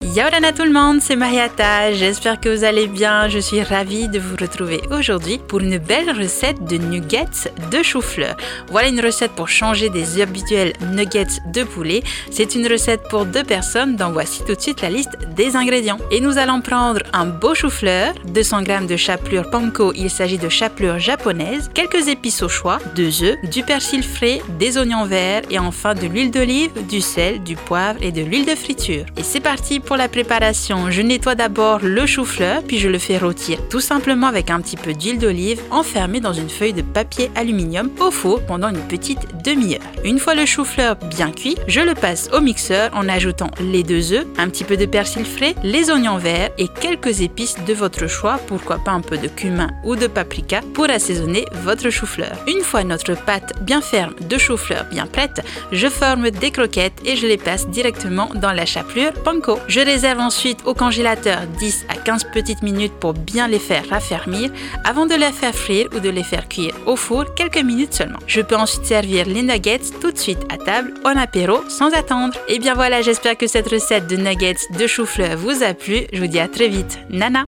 Yaorana tout le monde, c'est Mariata, j'espère que vous allez bien, je suis ravie de vous retrouver aujourd'hui pour une belle recette de nuggets de chou-fleur. Voilà une recette pour changer des habituels nuggets de poulet, c'est une recette pour 2 personnes, donc voici tout de suite la liste des ingrédients. Et nous allons prendre un beau chou-fleur, 200 g de chapelure panko, il s'agit de chapelure japonaise, quelques épices au choix, 2 œufs, du persil frais, des oignons verts et enfin de l'huile d'olive, du sel, du poivre et de l'huile de friture. Et c'est parti pour la préparation. Je nettoie d'abord le chou-fleur, puis je le fais rôtir tout simplement avec un petit peu d'huile d'olive enfermé dans une feuille de papier aluminium au four pendant une petite demi-heure. Une fois le chou-fleur bien cuit, je le passe au mixeur en ajoutant les 2 œufs, un petit peu de persil frais, les oignons verts et quelques épices de votre choix, pourquoi pas un peu de cumin ou de paprika pour assaisonner votre chou-fleur. Une fois notre pâte bien ferme de chou-fleur bien prête, je forme des croquettes et je les passe directement dans la chapelure panko. Je réserve ensuite au congélateur 10 à 15 petites minutes pour bien les faire raffermir avant de les faire frire ou de les faire cuire au four quelques minutes seulement. Je peux ensuite servir les nuggets tout de suite à table en apéro sans attendre. Et bien voilà, j'espère que cette recette de nuggets de chou-fleur vous a plu. Je vous dis à très vite. Nana!